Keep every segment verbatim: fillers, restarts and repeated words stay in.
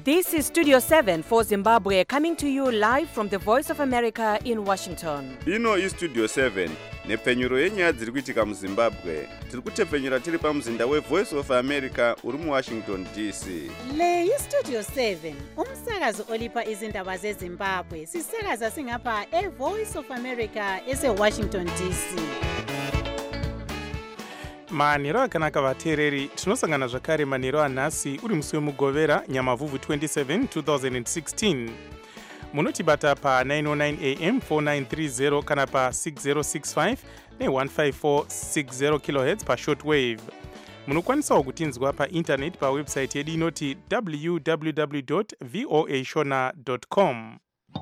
This is Studio seven for Zimbabwe, coming to you live from the Voice of America in Washington. Ino is Studio seven, nepfenyuro yenyaya dziri kuitika muZimbabwe. Tiri kutepfenyura tiri pamuzinda weVoice of America uri muWashington D C. Le iStudio seven, umsakazo olipa izindaba zeZimbabwe. Sisakaza singapha eVoice of America eseWashington D C. manhero akanaka vateereri, tinosangana zvakare manhero anhasi uri musi wemugovera nyamavhuvhu twenty-seven twenty sixteen. Munotibata pa nine oh nine A M four nine three zero kana pa six zero six five ne one five four six zero kilohertz pa shortwave. Munokwanisawo kutinzwa pa internet pa website yedu inoti w w w dot voa shona dot com.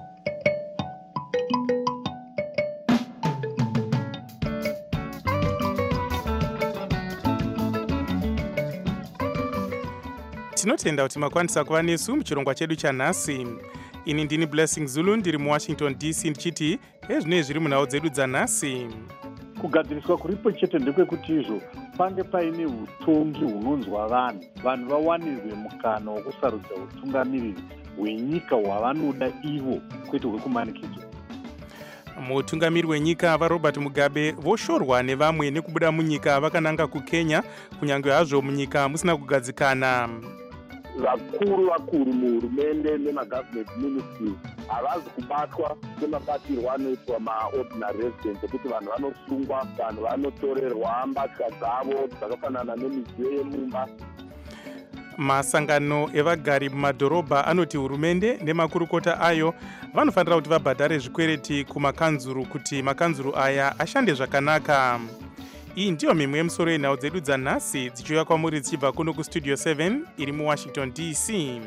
Tinotenda kuti makwanisa kuva nesu muchirongwa chedu chanhasi. Ini ndini Blessing Zulu, ndiri muWashington D C ndichiti hezvinei zviri munhau dzedu dzanhasi. Kugadziriswa kuripo chete ndekwekuti izvo pange paine utongi hunonzwa vanhu vanhu vawanirwe mukana wokusarudza utungamiriri hwenyika hwavanoda ivo kwete hwekumanikidzwa. Mutungamiri wenyika vaRobert Mugabe voshorwa nevamwe nekubuda munyika vakananga kuKenya, kunyange hazvo munyika musina kugadzikana. Vakuru vakuru muhurumende nemagovernment ministries havazi kubatwa nemabatirwo anoitwa maordinary residents ekuti vanhu vanosungwa, vanhu vanotorerwa mbatya dzavo dzakafanana nemidziyo yemumba. Masangano evagari mumadhorobha anoti hurumende nemakurukota ayo vanofanira kuti vabhadhare zvikwereti kumakanzuru kuti makanzuru aya ashande zvakanaka. Iyi ndiyo mimwe yemusoro yenhau dzedu dzanhasi dzichiuya kwamuri dzichibva kuno kustudio seven iri muWashington D C.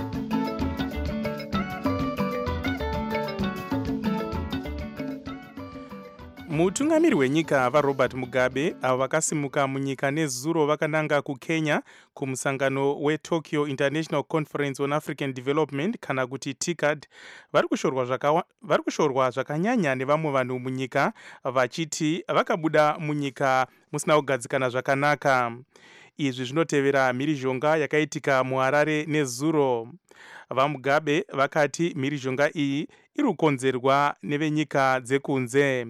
Mutungamiri wenyika vaRobert Mugabe avo vakasimuka munyika nezuro vakananga kuKenya kumusangano weTokyo International Conference on African Development kana kuti TICAD vari kushorwa zvaka vari kushorwa zvakanyanya nevamwe vanhu munyika vachiti vakabuda munyika musina kugadzikana zvakanaka. Izvi zvinotevera mhirizhonga yakaitika muHarare nezuro. VaMugabe vakati mhirizhonga iyi iri kukonzerwa nevenyika dzekunze.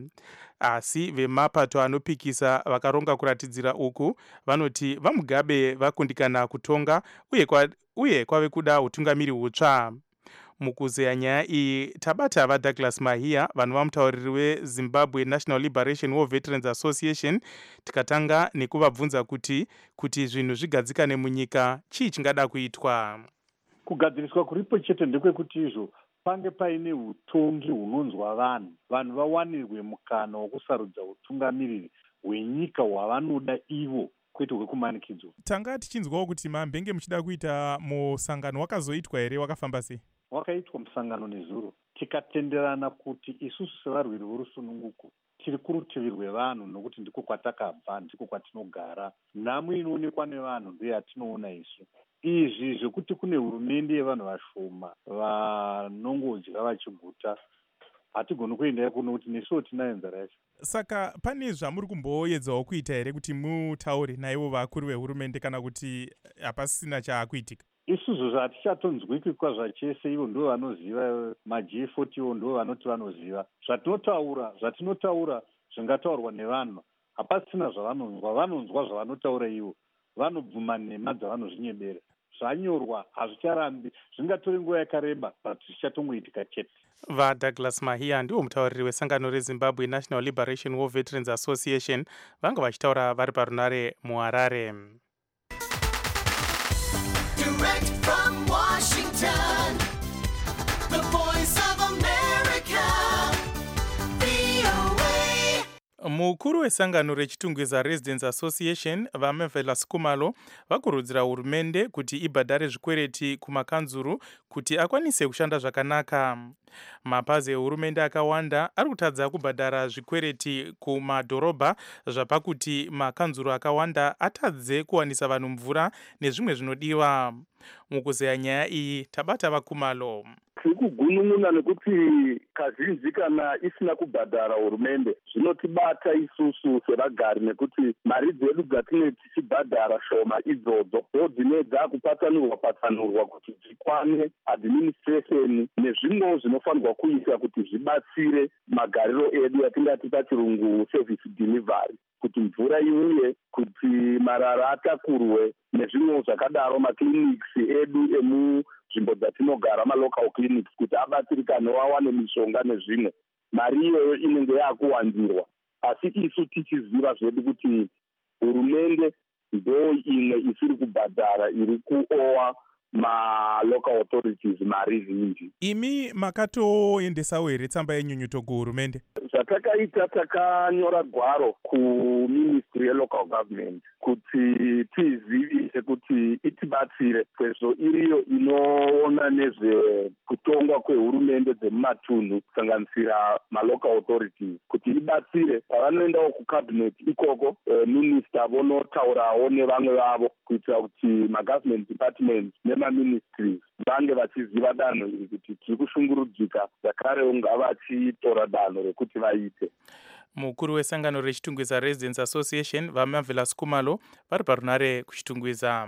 Asi vemapato anopikisa vakaronga kuratidzira uku vanoti vaMugabe vakundikana kutonga uye kwa, uye kwave kuda utungamiri hutsva. Mukuzeya nyaya iyi tabata vaDouglas Mahia, vanhu vamutauriri weZimbabwe National Liberation War Veterans Association, tikatanga nekuvabvunza kuti kuti zvinhu zvigadzikane munyika chii chingada kuitwa. Kugadziriswa kuripo chete ndekwekuti izvo pange paine utongi hunonzwa vanhu vanhu vawanirwe mukana wokusarudza utungamiriri hwenyika hwavanoda ivo kwete hwekumanikidzwa. Tanga tichinzwawo kuti mambenge muchida kuita musangano wakazoitwa here, wakafamba sei? Wakaitwa musangano nezuro, tikatenderana kuti isusu sevarwiri vorusununguko tiri kurutivi rwevanhu nokuti ndiko kwatakabva, ndiko kwatinogara. Nhamo inoonekwa nevanhu ndiyo yatinoona isu. Izvi zvekuti kune hurumende yevanhu vashoma vanongodya vachiguta hatigoni kuenda kuno kuti nesuwo tinayo nzara yacho. Saka pane zvamuri kumboedzawo kuita here kuti mutaure naivo vakuru vehurumende kana kuti hapasina chaakuitika? Isusu zvatichatonzwiki kwa zvachese, ivo ndo vanoziva, maG forty ivo ndo vanoti vanoziva. Zvatinotaura, zvatinotaura zvingataurwa nevanhu hapasina zvavanonzwa, vanonzwa zvavanotaura ivo, vanobvuma nhema dzavanozvinyebera. Zvanyorwa hazvicharambi, zvingatori nguva yakareba but zvichatongoitika chete. VaDouglas Mahia ndiwo mutauriri wesangano reZimbabwe National Liberation War Veterans Association vanga vachitaura vari parunare muHarare. Direct from Washington, the Voice of America, V O A. Mukuru wesangano rechitungwiza Residents Association vaMavela Sikumalo vakurudzira hurumende kuti ibhadhare zvikwereti kumakanzuru kuti akwanise kushanda zvakanaka. Mapazi ehurumende akawanda ari kutadza kubhadhara zvikwereti kumadhorobha zvapakuti makanzuru akawanda atadze kuwanisa vanhu mvura nezvimwe zvinodiwa. Mukuzeya nyaya iyi tabata vaKumalo. tiri kugunun'una nekuti kazhinji kana isina kubhadhara hurumende zvinotibata isusu sevagari, nekuti mari dzedu dzatinenge tichibhadhara shoma idzodzo ndo dzinenge dzakupatsanurwa patsanurwa kuti dzikwane administration nezvimwewo zvinofanirwa kuita kuti zvibatsire magariro edu yatingati pachirungu service delivery, kuti mvura iuye, kuti marara atakurwe nezvimwewo zvakadaro, maclinics edu emunzvimbo dzatinogara, malocal clinics, kuti abatsirikane wawane mishonga nezvimwe. Mari iyoyo inenge yakuwandirwa, asi isu tichiziva zvedu kuti hurumende ndo imwe isiri kubhadhara, iri kuowa ma-local authorities mari zhinji. Imi makatoendesawo here tsamba yenyunyuto kuhurumende? Zvatakaita takanyora gwaro kuministry yelocal government kuti tizivise kuti itibatsire, sezvo iriyo inoona nezvekutongwa kwehurumende dzemumatunhu kusanganisira malocal authorities, kuti ibatsire pavanoendawo kucabinet ikoko, e, minister vonotaurawo nevamwe vavo kuitira kuti magovernment departments nemaministries vange vachiziva danho iri kuti tiri kushungurudzika, zvakarewo ngavachitora danho rekuti vaite. Mukuru wesangano rechitungwiza Residents Association vaMavelas Kumalo vari parunare kuchitungwiza.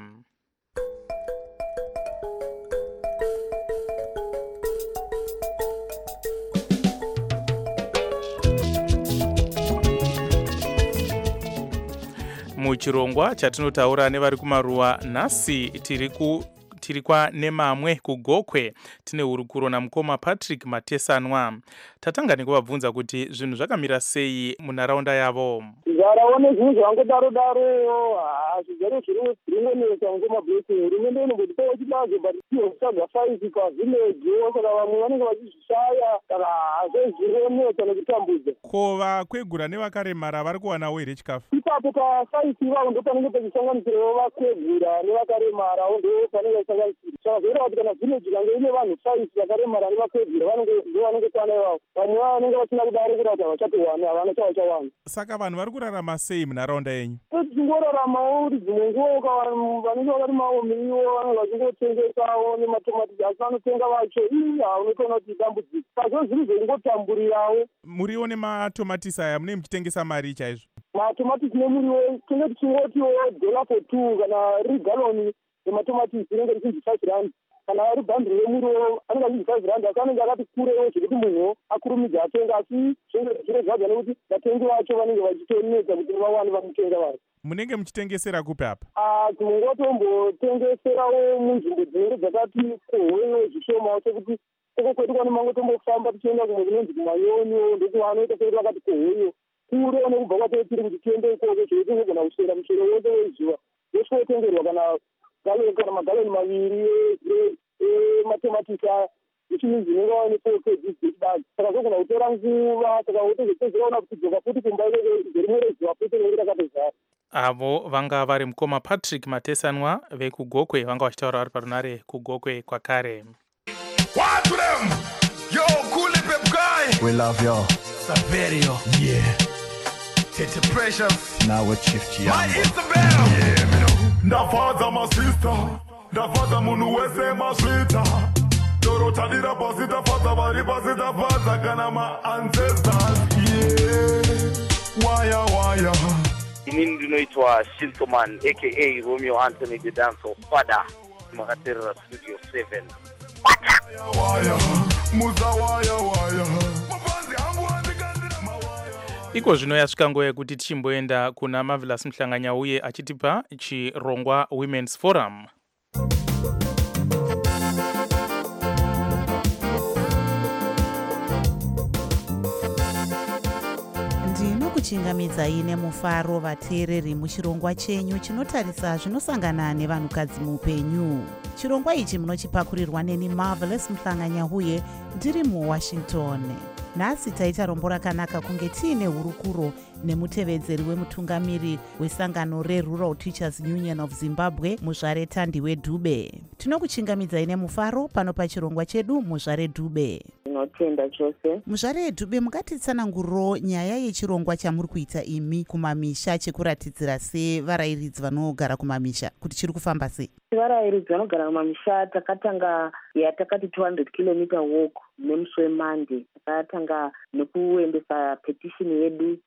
Muchirongwa chatinotaura nevari kumaruwa nhasi tiri ku tiri kwa nemamwe kugokwe tine hurukuro namukoma Patrick Matesanwa. Tatanga nekuvabvunza kuti zvinhu zvakamira sei munharaunda yavo. Zvaraone zvinhu zvangodaro daro hazvigere zviri zvinonetsa ngemablessing. Hurumende inombotitawo chibazo but tihosaga faisi pavhileji, saka vamwe vanenge vachizvishaya, saka hazvezvironetsa nekutambudza. Ko vakwegura nevakaremara vari kuwanawo here chikafu? Ipapo pafaisi ivavo ndo panenge pachisanganisirawo vakwegura nevakaremarawo ndo panenge pachisanganisira. Saka zvoita kuti kana vhileji kange ine vanhu faisi vakaremara nevakwegura ndo vanenge pana ivavo. Vamwe vanenge vasina kudaro kuti kuti havachatowana, havana chavachawana. Saka vanhu vari kurarama sei munharaunda yenyu? Tichingoraramawo kuti dzimwe nguva vanenge vakarimawo miriwo vanenge vachingotengesawo nematomatisi, asi vanotenga vacho ii haunotoona kuti dambudziko. Saka zviri zvingotamburirawo. Muriwo nematomatisi aya munenge muchitengesa mari chaizvo? Matomatisi nemuriwo tinenge tichingotiwo dollar for two kana riri galoni rematomatisi inenge richinzi five rand. Kana ari bhandiri remuriwo anenge achinzi five rand, asi anenge akati kurewo zvekuti munhu akurumidza atenga, asi zviro zvadza nekuti vatengi vacho vanenge vachitonetsa kuti vawane vamutenga vacho. Munenge muchitengesera kupi apa? Ah, tinongotombotengeserawo munzvimbo dzinenge dzakati kohweyo zvishoma, sekuti uko kwedu kwane mangotombofamba tichienda kumwe kunonzi kumayonyo, ndokuti vanoita sekuti vakati kohweyo kure nekubva kwatei tiri kuti tiende ikoko zvotingogona kusvera muchero wose wezuva wosvotengerwa kana galoni kana magaloni maviri ematomatisi aya ichiminzi inenge waone four kgs dzechibage. Saka zogona kutora nguva, saka wotozopedzeraona kuti dzoka futi kumba rimwe rezuva futi rinenge rakatozara. Avo vanga vari mukoma Patrick Matesanwa vekugokwe vanga vachitaura vari parunare kugokwe kwakare. What to them? Yo, cool pep guy. We love you. Saverio. Yeah. Tete Precious. Now we shift you. My Isabel. Yeah, me know. Ndafaza my sister. Ndafaza munu wese my sweeter. Doro tadira pasita faza bari pasita faza kana my ancestors. Yeah. Waya waya. Inini ndinoitwa Shintoman aka Romeo Anthony the Dancer Father. Makaterera Studio seven. Waya muza waya waya. Iko zvino yasvika nguva yekuti tichimboenda kuna Marvelous Mhlanganya uye achitipa chirongwa Women's Forum. Ndinokuchingamidzai nemufaro vateereri muchirongwa chenyu chinotarisa zvinosangana nevanhukadzi muupenyu. Chirongwa ichi munochipakurirwa neni Marvelous Mhlanganya uye ndiri muWashington. Nhasi taita rombo rakanaka kunge tiine hurukuro nemutevedzeri wemutungamiri wesangano reRural Teachers Union of Zimbabwe, Muzvare Thandiwe Dube. Tinokuchingamidzai nemufaro pano pachirongwa chedu Muzvare Dube. tinotenda chose. Muzvare Dhube, mukatitsananguriro nyaya yechirongwa chamuri kuita imi kumamisha chekuratidzira sevarayiridzi vanogara kumamisha kuti chiri kufamba sei? Varayiridzi vanogara kumamisha takatanga yatakati two hundred kilometer walk nemusi weMonday. Takatanga nekuendesa petition yedu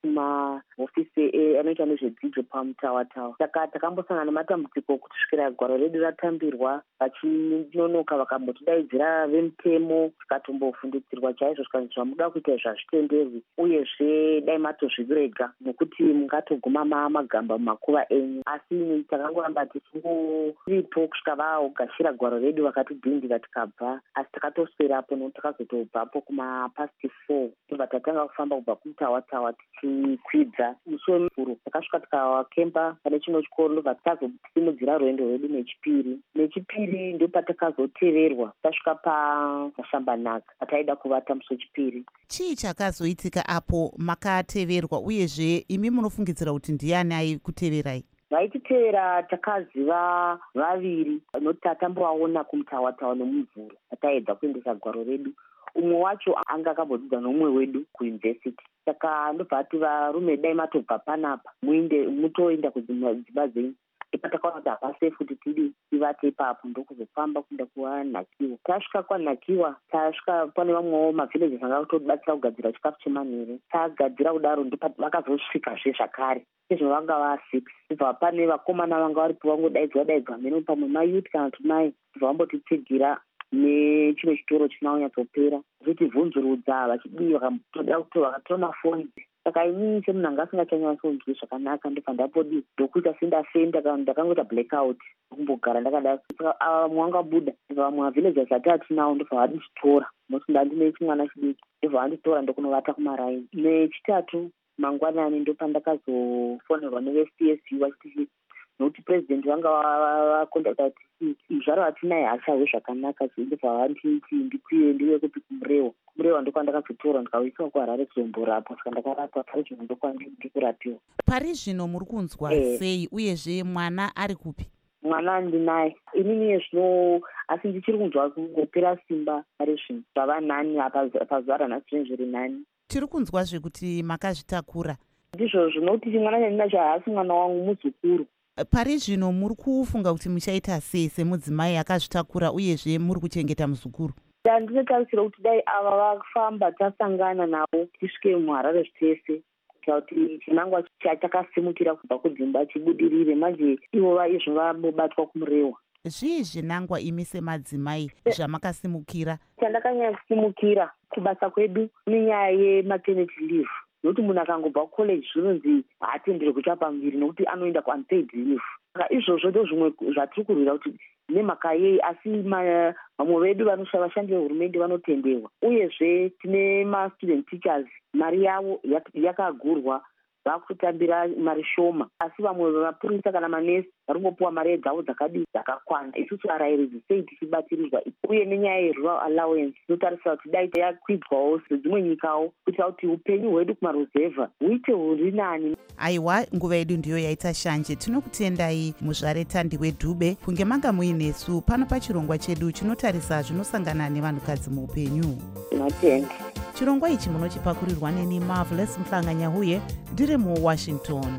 kumahofisi anoita nezvedzidzo pamutawatawa. Saka takambosangana nematambudziko kusvikira gwaro redu ratambirwa, vachinonoka vakambotidaidzira vemutemo, tikatombofundisirwa chaizvo zvikanzi zvamuda kuita zvazvitenderwi, uyezve dai matozvirega nokuti mungatoguma magamba mumakuva enyu. Asi takangoramba tichingoripo kusvika vaogashira gwaro redu vakatidhindira tikabva, asi takatoswerapo nokuti takazotobvapo kumapasti four tobva tatanga kufamba kubva kumutawatawa tichikwidza. Musi wemvuro takasvika tikakemba pane chimwe chikoro ndobva takazosimudzira rwendo rwedu nechipiri. Nechipiri ndo patakazoteverwa tasvika paShambanaka pataida kuvata musi wechipiri. Chii chakazoitika apo makateverwa, uyezve imi munofungidzira kuti ndiani aikuteverai? Vaititevera takaziva vaviri noti tatambovaona kumutawatawa nomumvuro pataedza kuendesa gwaro redu. Umwe wacho anga akambodzidza nomumwe wedu kuyunivhesiti. Saka ndobva ati varume dai matobva panapa muinde mutoenda kudzimba dzenyu. Ipatakaona kuti hapasei kuti tidi tivate ipapo ndokuzofamba kuenda kunakiwa. Tasvika kwaNakiwa tasvika pane vamwewo mavhileji anga kutobatsira kugadzira chikafu chemanheru. Tagadzira kudaro ndipo vakazosvikazve zvakare sezvo vanga va-six. Kubva pane vakomana vanga varipo vangodaidzwa daidzwa mheno pamwe mayuti kana kuti mai vambotitsigirira nechimwe chitoro chisina kunyatsopera zvotivhunzurudza vachidii vakatoda kutora vakatora mafoni. Saka inini semunhu anga asingachanyatsonzwi zvakanaka ndobva ndapodi ndokuita sendafenda kana ndakangoita blackout kumbogara ndakadaro. Saka vamwe vangabuda vamwe mavhillagers ati atinawo ndobva vanditora nokuti ndandine chimwana chidiki ndobva vanditora ndokunovata kumaraini. Nechitatu mangwanani ndopandakazofonerwa neve-C S U vachiti nokuti president vanga vakondakta kuti muzvaro atinaye hachahwe zvakanaka, ndobva vanditi ndikwiye ndiwe kupi kumurewa. Kumurewa ndokwandakazotora ndikauiswa kuHarare kuzomborapo, saka ndakarapwa pari zvino ndokwandikurapiwa. Pari zvino muri kunzwa sei, uyezve mwana ari kupi? Mwana ndinaye inini zvino, asi ndichiri kunzwa kungopera simba pari zvino zvava nani pazuva ranhasi zvinhu zviri nani. Tiri kunzwazve kuti makazvitakura. Ndizvo zvinokuti mwana chandinacho haasi mwana wangu, muzukuru. Pari zvino muri kufunga kuti muchaita sei semudzimai akazvitakura uyezve muri kuchengeta muzukuru? Ndinotarisira kuti dai ava vafamba tasangana navo tisvike muHarare zvitese kuitira kuti chinangwa chachakasimukira kubva kudzimba chibudirire. Manje ivo vaizvo vambobatwa kumurewa. Zvii zvinangwa imi semadzimai zvamakasimukira? Chandakanyatsimukira kubasa kwedu nenyaya yematernity leave, nokuti munhu akangobva kucollege zvinonzi haatenderwi kuchapa muviri nokuti anoenda kuunpaid leave. Saka izvozvo ndo zvimwe zvatiri kurwira kuti nemhaka yei, asi vamwe vedu vashandi vehurumende vanotenderwa. Uyezve tine ma-student teachers mari yavo yakagurwa, vakutambira mari shoma, asi vamwe vamapurisa kana manesi varingopuwa mari dzavo dzakadii dzakakwana. Isusu varayiridzi sei tichibatirirwa, uye nenyaya yerural allowance inotarisira kuti dai yakwidzwawo sedzimwe nyikawo kuitira kuti upenyu hwedu kumaruzevha huite huri nani. Aiwa, nguva yedu ndiyo yaita shanje. Tinokutendai Muzvare Thandiwe Dhube kunge manga muinesu pano pachirongwa chedu chinotarisa zvinosangana nevanhukadzi muupenyu. Tinotenda. Chirongwa ichi munochipakurirwa neni Marvelous Mhlanganyahuye ndiri muWashington.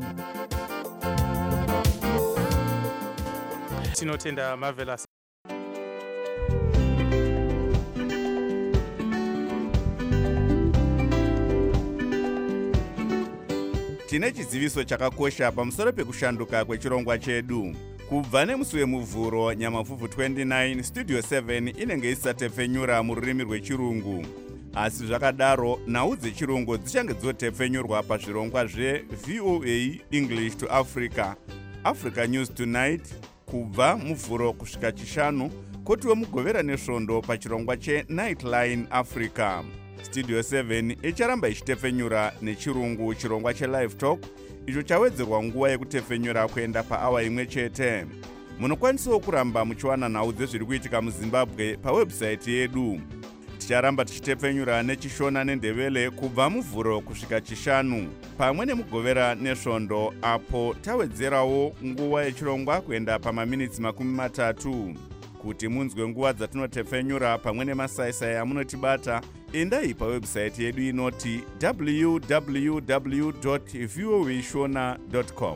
Tinotenda Marvelous. Tine chiziviso chakakosha pamusoro pekushanduka kwechirongwa chedu. Kubva nemusi wemuvhuro nyamavhuvhu twenty-nine, Studio seven inenge isatepfenyura mururimi rwechirungu. Asi zvakadaro, nhau dzechirungu dzichange dzotepfenyurwa pazvirongwa zve-V O A English to Africa, Africa News Tonight, kubva muvhuro kusvika chishanu, kotiwo mugovera nesvondo pachirongwa che-Nightline Africa. Studio seven icharamba ichitepfenyura nechirungu chirongwa che-Live Talk, icho chawedzerwa nguva yekutepfenyura kuenda paawa imwe chete. Munokwanisawo kuramba muchiwana nhau dzezviri kuitika muZimbabwe pawebhusaiti yedu. Ticharamba tichitepfenyura nechishona nendevele kubva muvhuro kusvika chishanu, pamwe nemugovera nesvondo, apo tawedzerawo nguva yechirongwa kuenda pamaminitsi makumi matatu. Kuti munzwe nguva dzatinotepfenyura pamwe nemasaisai amunotibata, endai pawebhusaiti yedu inoti w w w dot voa shona dot com.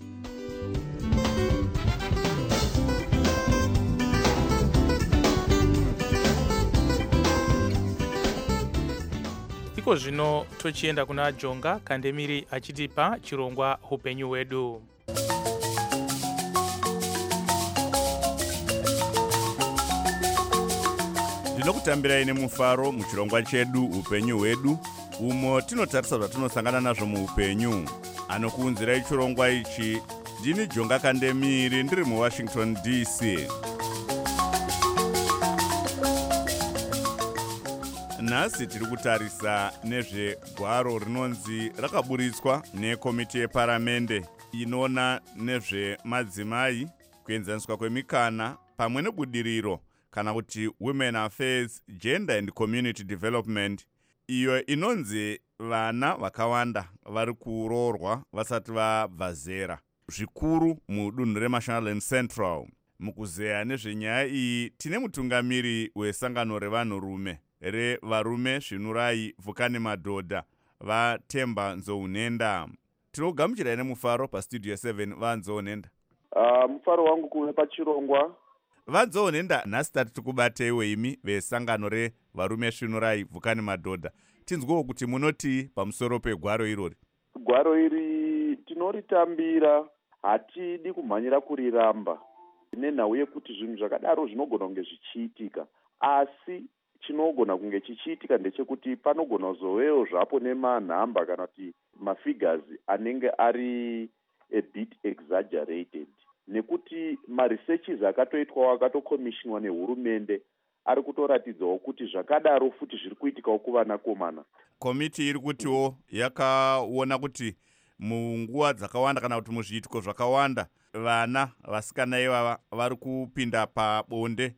iko zvino tochienda kuna Jonga Kandemiri achitipa chirongwa upenyu hwedu. Ndinokutambirai nemufaro muchirongwa chedu upenyu hwedu, umo tinotarisa zvatinosangana nazvo muupenyu. Anokuunzirai chirongwa ichi ndini Jonga Kandemiri ndiri muWashington D C. Nhasi tiri kutarisa nezvegwaro rinonzi rakaburitswa nekomiti yeparamende inoona nezvemadzimai, kuenzaniswa kwemikana pamwe nebudiriro kana kuti Women Affairs, Gender and Community Development, iyo inonzi vana vakawanda vari kuroorwa vasati vabva zera, zvikuru mudunhu reMashonaland Central. Mukuzeya nezvenyaya iyi tine mutungamiri wesangano revanhurume revarume svinurai vhukani madhodha vaTemba Nzounenda. Tinogamuchirai nemufaro pastudio seven vaNzounenda. Uh, mufaro wangu kuve pachirongwa. vaNzounenda, nhasi tati tikubateiwo imi vesangano revarume svinurai vhukani madhodha. Tinzwewo kuti munoti pamusoro pegwaro irori. Gwaro iri tinoritambira, hatidi kumhanyira kuriramba nenhau yekuti zvinhu zvakadaro zvinogona kunge zvichiitika, asi chinogona kunge chichiitika ndechekuti panogona kuzovewo zvapo nemanhamba kana kuti mafigures anenge ari a bit exaggerated, nekuti maresearches akatoitwawo akatokomishinwa nehurumende ari kutoratidzawo kuti zvakadaro futi zviri kuitikawo kuvanakomana. Komiti iri kutiwo yakaona kuti munguva dzakawanda kana kuti muzviitiko zvakawanda vana vasikana ivava vari kupinda pabonde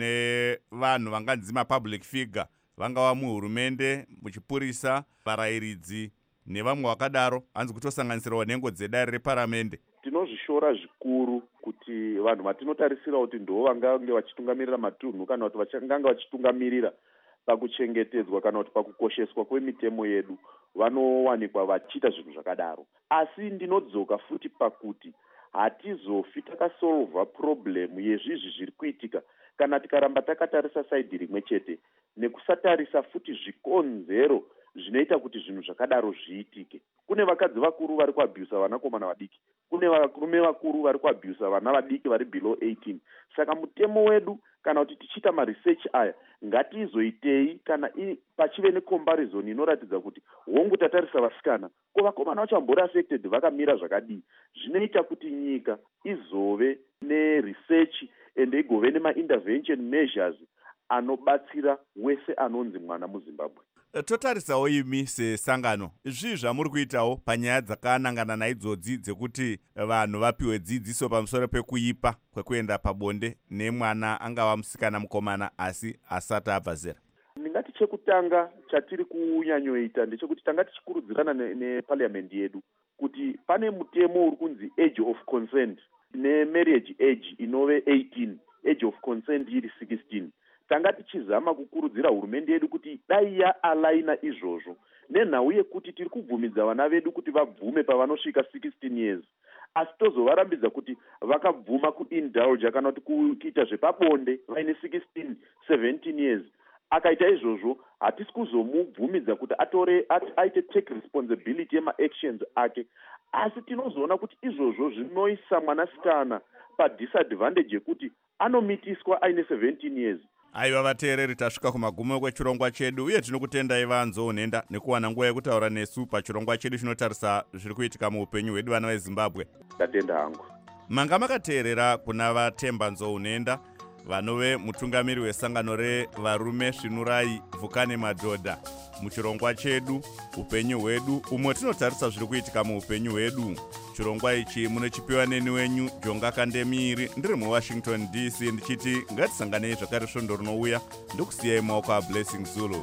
nevanhu vanganzi mapublic figure, vangava muhurumende, muchipurisa, varayiridzi nevamwe vakadaro, hanzi kutosanganisirawo nhengo dzedare reparamende. Tinozvishora zvikuru kuti vanhu vatinotarisira kuti ndo vangange vachitungamirira matunhu kana kuti vachangange vachitungamirira pakuchengetedzwa kana kuti pakukosheswa kwemitemo yedu vanowanikwa vachiita zvinhu zvakadaro. Asi ndinodzoka futi pakuti hatizofi takasolva problem yezvizvi zviri kuitika kana tikaramba takatarisa saidhi rimwe chete nekusatarisa futi zvikonzero zvinoita kuti zvinhu zvakadaro zviitike. Kune vakadzi vakuru vari kuabhusa vanakomana vadiki, kune varume vakuru vari kuabhusa vana vadiki vari below eighteen. Saka mutemo wedu kana kuti tichiita maresearch aya ngatizoitei kana pachive necomparison inoratidza kuti hongu tatarisa vasikana ko vakomana vachambori affected vakamira zvakadii. Zvinoita kuti nyika izove neresearch ende igove nemaintervention measures anobatsira wese anonzi mwana muZimbabwe. Totarisawo imi sesangano, izvi zvamuri kuitawo panyaya dzakanangana naidzodzi dzekuti vanhu vapiwe dzidziso pamusoro pekuipa kwekuenda pabonde nemwana angava musikana mukomana asi asati abva zera. Ndingati chekutanga chatiri kunyanyoita ndechekuti tanga tichikurudzirana neparliamendi yedu kuti pane mutemo uri kunzi age of consent nemarriage age inove eighteen, age of consent iri sixteen. Tanga tichizama kukurudzira hurumende yedu kuti dai yaalaina izvozvo nenhau yekuti tiri kubvumidza vana vedu kuti vabvume pavanosvika sixteen years, asi tozovarambidza kuti vakabvuma kuindulge kana kuti kuita zvepabonde vaine sixteen, seventeen years. Akaita izvozvo hatisi kuzomubvumidza kuti atore aite take responsibility yemaactions ake, asi tinozoona kuti izvozvo zvinoisa mwanasikana padisadvantage yekuti anomitiswa aine seventeen years. Aiva vateereri, tasvika kumagumo kwechirongwa chedu uye tinokutendai vaNzounenda nekuwana nguva yekutaura nesu pachirongwa chedu chinotarisa zviri kuitika muupenyu hwedu vana veZimbabwe. Ndatenda hangu. Manga makateerera kuna vaTemba Nzounenda vanove mutungamiri wesangano revarume svinurai vhukani madhodha muchirongwa chedu upenyu hwedu, umwe tinotarisa zviri kuitika muupenyu hwedu. Chirongwa ichi munochipiwa neni wenyu Jonga Kandemiri ndiri muWashington D C, ndichiti ngatisanganei zvakare svondo rinouya ndokusiyai maoko aBlessing Zulu.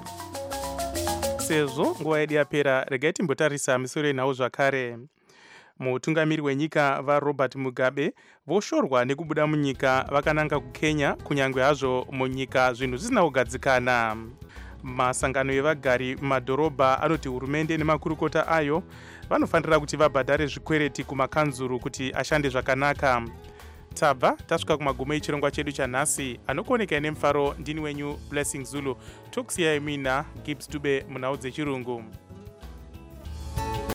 Sezvo nguva yedu yapera, regai timbotarisa misoro yenhau zvakare. Mutungamiri wenyika vaRobert Mugabe voshorwa nekubuda munyika vakananga kuKenya, kunyange hazvo munyika zvinhu zvisina kugadzikana. masangano evagari mumadhorobha anoti hurumende nemakurukota ayo vanofanira kuti vabhadhare zvikwereti kumakanzuru kuti ashande zvakanaka. Tabva tasvika kumagumo echirongwa chedu chanhasi. Anokuoneka nemufaro ndini wenyu Blessing Zulu. Tokusiyai mina Gibbs Dube munhau dzechirungu.